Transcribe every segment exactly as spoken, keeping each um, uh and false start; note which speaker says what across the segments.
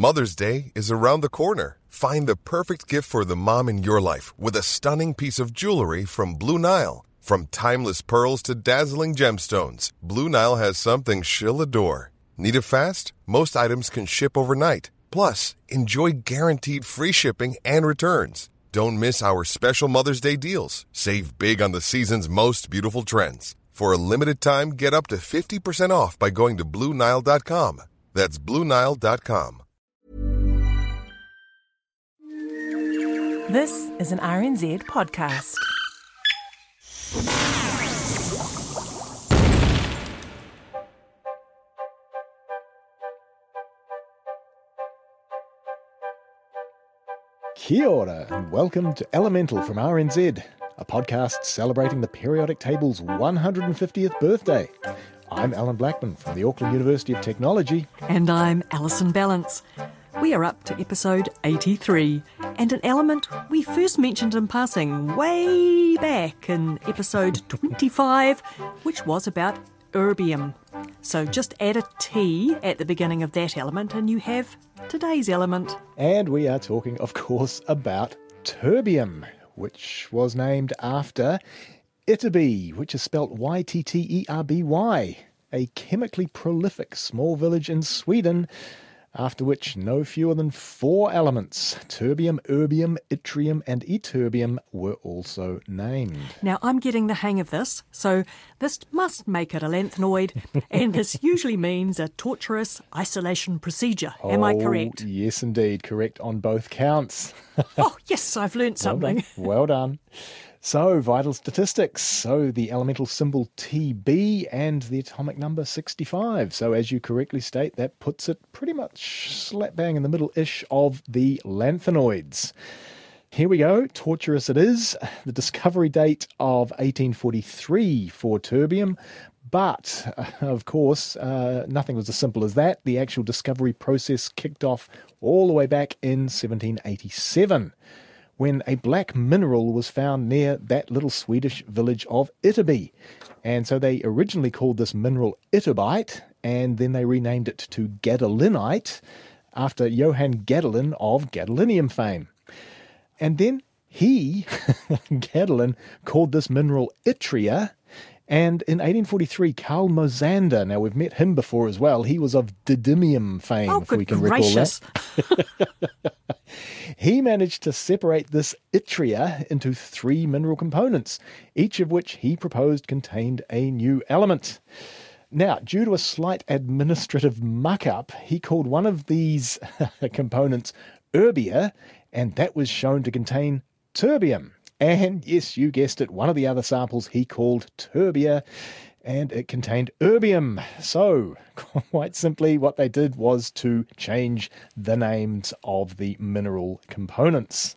Speaker 1: Mother's Day is around the corner. Find the perfect gift for the mom in your life with a stunning piece of jewelry from Blue Nile. From timeless pearls to dazzling gemstones, Blue Nile has something she'll adore. Need it fast? Most items can ship overnight. Plus, enjoy guaranteed free shipping and returns. Don't miss our special Mother's Day deals. Save big on the season's most beautiful trends. For a limited time, get up to fifty percent off by going to Blue Nile dot com. That's Blue Nile dot com.
Speaker 2: This is an R N Z podcast.
Speaker 3: Kia ora and welcome to Elemental from R N Z, a podcast celebrating the periodic table's one hundred fiftieth birthday. I'm Alan Blackman from the Auckland University of Technology.
Speaker 4: And I'm Alison Ballance. We are up to episode eighty-three, and an element we first mentioned in passing way back in episode twenty-five, which was about erbium. So just add a T at the beginning of that element and you have today's element.
Speaker 3: And we are talking, of course, about terbium, which was named after Ytterby, which is spelt Y T T E R B Y, a chemically prolific small village in Sweden, after which no fewer than four elements, terbium, erbium, yttrium and ytterbium, were also named.
Speaker 4: Now, I'm getting the hang of this, so this must make it a lanthanoid, and this usually means a torturous isolation procedure. Am
Speaker 3: oh,
Speaker 4: I correct?
Speaker 3: Yes, indeed. Correct on both counts.
Speaker 4: Oh, yes, I've learnt something.
Speaker 3: Well done. Well done. So, vital statistics. So, the elemental symbol T B and the atomic number sixty-five. So, as you correctly state, that puts it pretty much slap bang in the middle-ish of the lanthanoids. Here we go. Torturous it is. The discovery date of eighteen forty-three for terbium. But, uh, of course, uh, nothing was as simple as that. The actual discovery process kicked off all the way back in seventeen eighty-seven. When a black mineral was found near that little Swedish village of Ytterby. And so they originally called this mineral ytterbite, and then they renamed it to gadolinite after Johann Gadolin of gadolinium fame. And then he, Gadolin, called this mineral yttria. And in eighteen forty-three, Carl Mosander, now we've met him before as well, he was of didymium fame,
Speaker 4: oh,
Speaker 3: if we can
Speaker 4: gracious.
Speaker 3: recall that. He managed to separate this yttria into three mineral components, each of which he proposed contained a new element. Now, due to a slight administrative muck-up, he called one of these components erbia, and that was shown to contain terbium. And yes, you guessed it, one of the other samples he called terbia, and it contained erbium. So, quite simply, what they did was to change the names of the mineral components.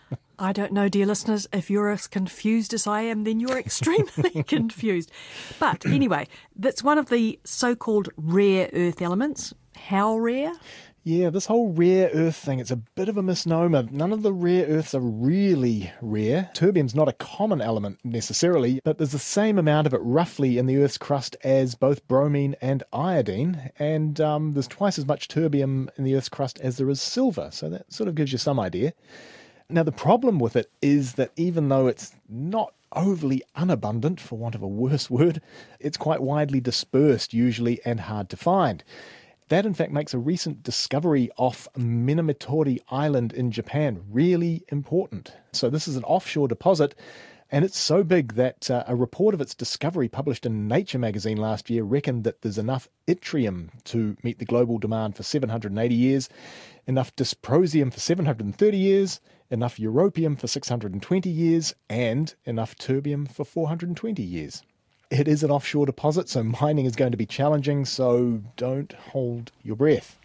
Speaker 4: I don't know, dear listeners, if you're as confused as I am, then you're extremely confused. But anyway, that's one of the so-called rare earth elements. How rare?
Speaker 3: Yeah, this whole rare earth thing, it's a bit of a misnomer. None of the rare earths are really rare. Terbium's not a common element necessarily, but there's the same amount of it roughly in the Earth's crust as both bromine and iodine, and um, there's twice as much terbium in the Earth's crust as there is silver, so that sort of gives you some idea. Now, the problem with it is that even though it's not overly unabundant, for want of a worse word, it's quite widely dispersed usually and hard to find. That, in fact, makes a recent discovery off Minamotori Island in Japan really important. So this is an offshore deposit, and it's so big that uh, a report of its discovery published in Nature magazine last year reckoned that there's enough yttrium to meet the global demand for seven hundred eighty years, enough dysprosium for seven hundred thirty years, enough europium for six hundred twenty years, and enough terbium for four hundred twenty years. It is an offshore deposit, so mining is going to be challenging, so don't hold your breath.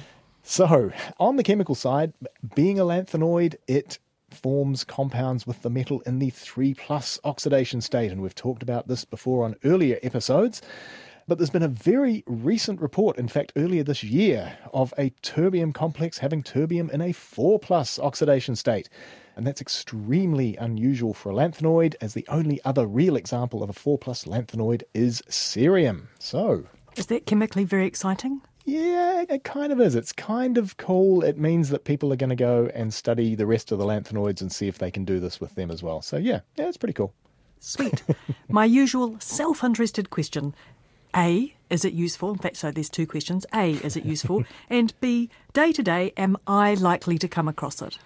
Speaker 3: So, on the chemical side, being a lanthanoid, it forms compounds with the metal in the three plus oxidation state, and we've talked about this before on earlier episodes. But there's been a very recent report, in fact earlier this year, of a terbium complex having terbium in a four plus oxidation state. And that's extremely unusual for a lanthanoid, as the only other real example of a four plus lanthanoid is cerium. So,
Speaker 4: is that chemically very exciting?
Speaker 3: Yeah, it kind of is. It's kind of cool. It means that people are going to go and study the rest of the lanthanoids and see if they can do this with them as well. So yeah, yeah, it's pretty cool.
Speaker 4: Sweet. My usual self-interested question. A, is it useful? In fact, so there's two questions. A, is it useful? And B, day to day, am I likely to come across it?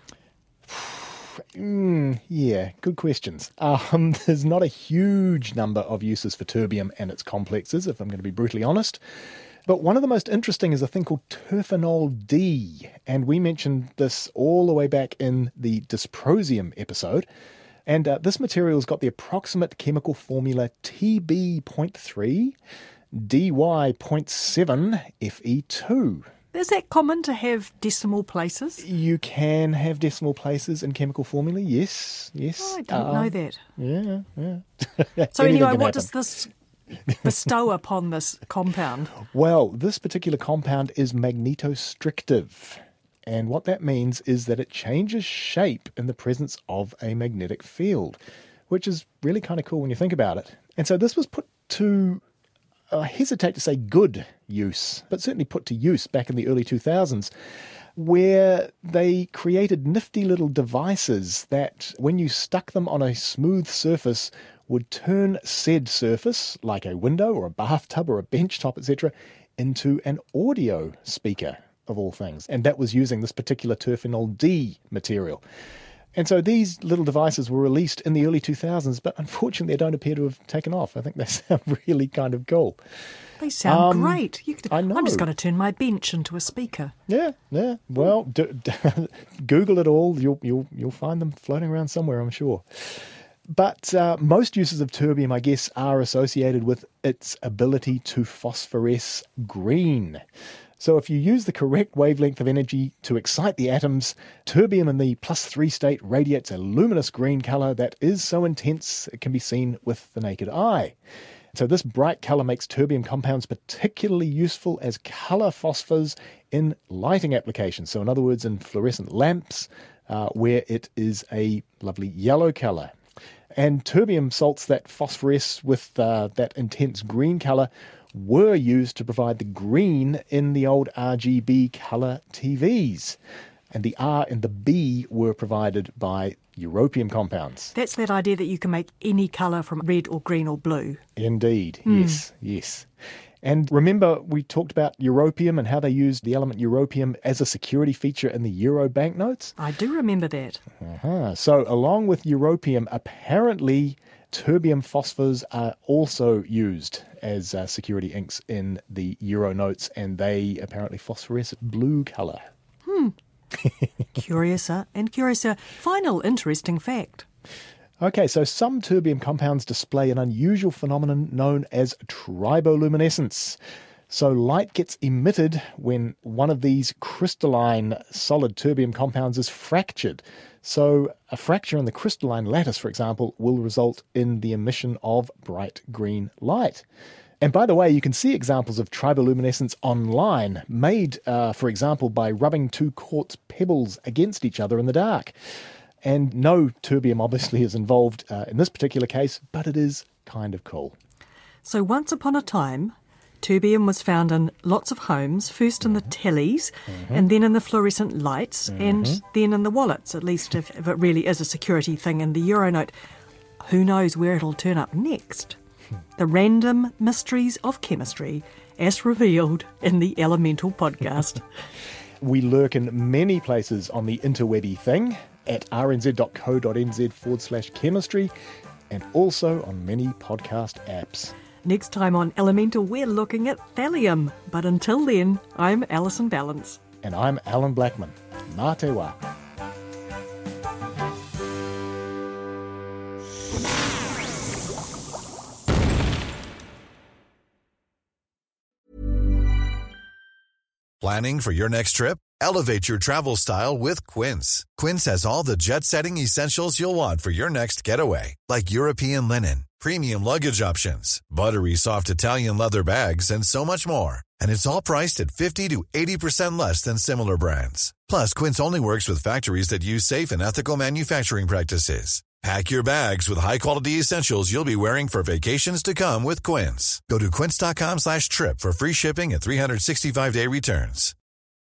Speaker 3: Mm, yeah, good questions. Um, there's not a huge number of uses for terbium and its complexes, if I'm going to be brutally honest. But one of the most interesting is a thing called terphenol D, and we mentioned this all the way back in the dysprosium episode. And uh, this material's got the approximate chemical formula T B zero point three D Y zero point seven F E two.
Speaker 4: Is that common to have decimal places?
Speaker 3: You can have decimal places in chemical formula, yes, yes.
Speaker 4: Oh, I didn't
Speaker 3: um,
Speaker 4: know that.
Speaker 3: Yeah, yeah.
Speaker 4: So
Speaker 3: Anything
Speaker 4: anyway,
Speaker 3: can
Speaker 4: what
Speaker 3: happen.
Speaker 4: does this bestow upon this compound?
Speaker 3: Well, this particular compound is magnetostrictive. And what that means is that it changes shape in the presence of a magnetic field, which is really kind of cool when you think about it. And so this was put to, I hesitate to say good use, but certainly put to use back in the early two thousands, where they created nifty little devices that, when you stuck them on a smooth surface, would turn said surface, like a window or a bathtub or a bench top, et cetera, into an audio speaker, of all things. And that was using this particular terphenol D material. And so these little devices were released in the early two thousands, but unfortunately they don't appear to have taken off. I think they sound really kind of cool.
Speaker 4: They sound
Speaker 3: Um,
Speaker 4: great. You could,
Speaker 3: I know.
Speaker 4: I'm just going to turn my bench into a speaker.
Speaker 3: Yeah, yeah. Well, do, do, Google it all. You'll, you'll, you'll find them floating around somewhere, I'm sure. But uh, most uses of terbium, I guess, are associated with its ability to phosphoresce green. So if you use the correct wavelength of energy to excite the atoms, terbium in the plus three state radiates a luminous green colour that is so intense it can be seen with the naked eye. So this bright colour makes terbium compounds particularly useful as colour phosphors in lighting applications. So in other words, in fluorescent lamps, uh, where it is a lovely yellow colour. And terbium salts that phosphoresce with uh, that intense green colour were used to provide the green in the old R G B colour T Vs. And the R and the B were provided by europium compounds.
Speaker 4: That's that idea that you can make any colour from red or green or blue.
Speaker 3: Indeed, yes, yes. And remember, we talked about europium and how they used the element europium as a security feature in the euro banknotes?
Speaker 4: I do remember that.
Speaker 3: Uh-huh. So along with europium, apparently terbium phosphors are also used as uh, security inks in the euro notes, and they apparently phosphoresce blue colour.
Speaker 4: Hmm. Curiouser and curiouser. Final interesting fact.
Speaker 3: Okay, so some terbium compounds display an unusual phenomenon known as triboluminescence. So light gets emitted when one of these crystalline solid terbium compounds is fractured. So a fracture in the crystalline lattice, for example, will result in the emission of bright green light. And by the way, you can see examples of triboluminescence online, made, uh, for example, by rubbing two quartz pebbles against each other in the dark. And no terbium obviously is involved uh, in this particular case, but it is kind of cool.
Speaker 4: So once upon a time, terbium was found in lots of homes, first in the tellies, mm-hmm. and then in the fluorescent lights, mm-hmm. and then in the wallets, at least if, if it really is a security thing in the Euronote. Who knows where it'll turn up next? The random mysteries of chemistry, as revealed in the Elemental podcast.
Speaker 3: We lurk in many places on the interwebby thing, at rnz.co.nz forward slash chemistry, and also on many podcast apps.
Speaker 4: Next time on Elemental, we're looking at thallium. But until then, I'm Alison Ballance.
Speaker 3: And I'm Alan Blackman. Mā te wā.
Speaker 5: Planning for your next trip? Elevate your travel style with Quince. Quince has all the jet-setting essentials you'll want for your next getaway, like European linen, premium luggage options, buttery soft Italian leather bags, and so much more. And it's all priced at fifty to eighty percent less than similar brands. Plus, Quince only works with factories that use safe and ethical manufacturing practices. Pack your bags with high-quality essentials you'll be wearing for vacations to come with Quince. Go to quince.com slash trip for free shipping and three sixty-five day returns.